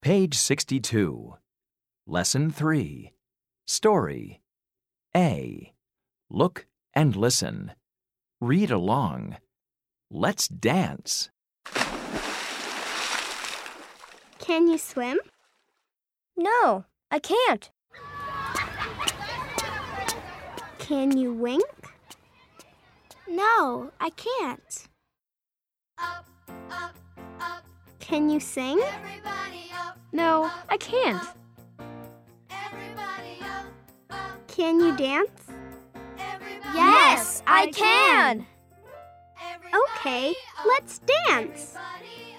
Page 62. Lesson 3. Story. A. Look and listen. Read along. Let's dance. Can you swim? No, I can't. Can you wink? No, I can't. Up, up, up. Can you sing? Everybody up. No, I can't. Everybody up, up. Can you dance? Everybody Yes, up. I can. Everybody Okay, up. let's dance. Everybody